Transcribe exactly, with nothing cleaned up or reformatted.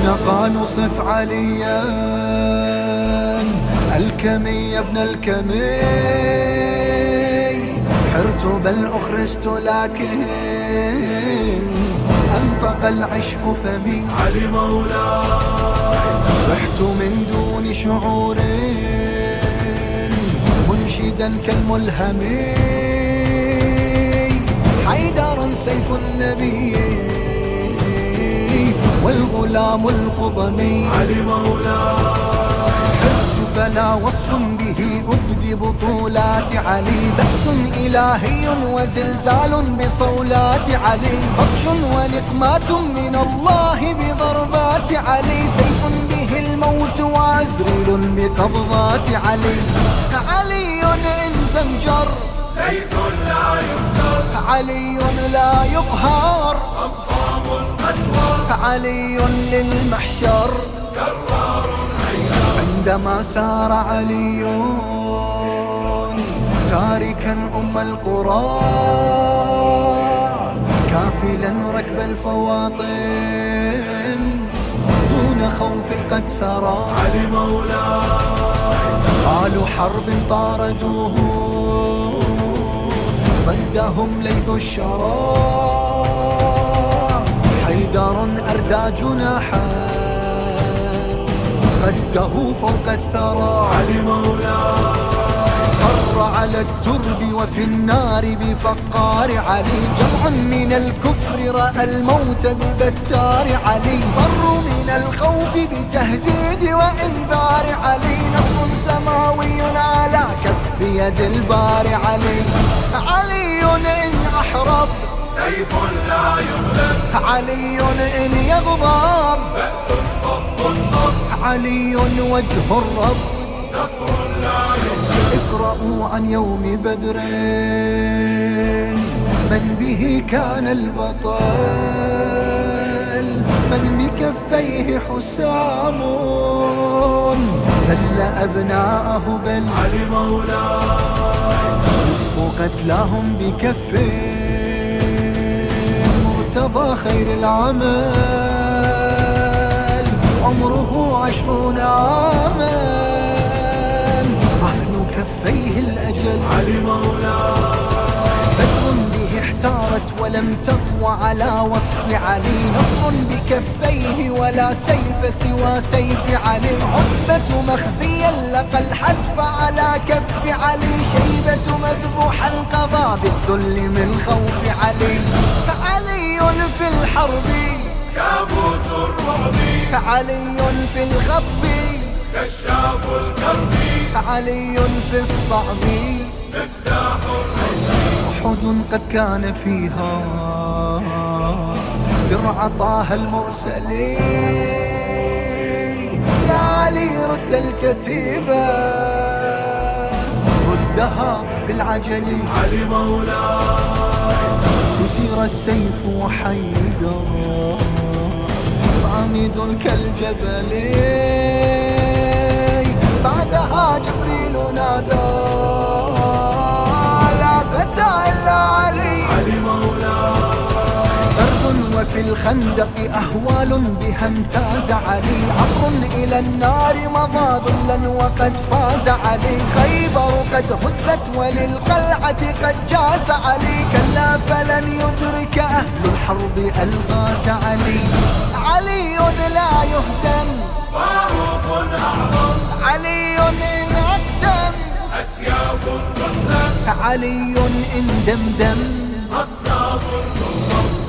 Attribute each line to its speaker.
Speaker 1: نقى نصف عليا الكمي ابن الكمي، حرت بل أخرجت لكن أنطق العشق فمي.
Speaker 2: علي مولاي
Speaker 1: صحت من دون شعور منشدا كالملهم، حيدر سيف النبي والغلام القضمي.
Speaker 2: علي مولاي
Speaker 1: حرت فلا وصف به أبدي بطولات علي، بأس إلهي وزلزال بصولات علي، بطش ونقمات من الله بضربات علي، سيف به الموت وعزريل بقبضات علي. علي إن زمجر
Speaker 2: ليث لا يكسر،
Speaker 1: علي لا يقهر
Speaker 2: صمصام أسود،
Speaker 1: علي للمحشر
Speaker 2: كرار حيدر.
Speaker 1: عندما سار علي تاركا أم القرى، كافلا ركب الفواطم دون خوف قد سرى.
Speaker 2: علي مولاي
Speaker 1: قالوا حرب طاردوه صدهم ليث الشرى، حيدر أردى جناحا رده فوق الثرى.
Speaker 2: علي مولاي
Speaker 1: خر على الترب وفي النار بفقار علي، جمع من الكفر رأى الموت ببتار علي، فروا من الخوف بتهديد وإنذار علي، نصر سماوي على كف يد البار علي. علي إن أحرب
Speaker 2: سيف لا يغلب،
Speaker 1: علي إن يغضب
Speaker 2: بأس صب صب،
Speaker 1: علي وجه الرب
Speaker 2: نصر لا يغلب.
Speaker 1: اقرأوا عن يوم بدر من به كان البطل، من بكفيه حسام ذل أبناءه بل.
Speaker 2: علي مولاي
Speaker 1: نصف قتلاهم بكفه مرتضى خير العمل، عمره عشرون عاما كفيه الأجل.
Speaker 2: علي مولاي
Speaker 1: بدر به احتارت ولم تقوى على وصف علي، نصر بكفيه ولا سيف سوى سيف علي، عتبة مخزيا لقى الحتف على كف علي، شيبة مذبوح القضاء بالذل من خوف علي. علي في الحرب
Speaker 2: كابوس الرعب،
Speaker 1: علي في الخطب
Speaker 2: كشاف الكرب،
Speaker 1: علي في الصعب
Speaker 2: مفتاح الحيدر.
Speaker 1: أحد قد كان فيها درع طه المرسلي، يا علي رد الكتيبة ردها بالعجل.
Speaker 2: علي مولاي
Speaker 1: كسر السيف وحيدر صامد كالجبل، بعدها جبريل نادى لا فتى إلا علي.
Speaker 2: علي مولاي
Speaker 1: فرد وفي الخندق أهوال بها امتاز علي، عبر إلى النار مضى ظلا وقد فاز علي، خيبر قد هزت وللقلعة قد جاز علي، كلا فلن يدرك أهل الحرب ألغاز علي. علي لا يهزم
Speaker 2: فاروق أعظم،
Speaker 1: علي إن أقدم
Speaker 2: أسياف تهدم،
Speaker 1: علي إن دمدم
Speaker 2: أصنام تهدم.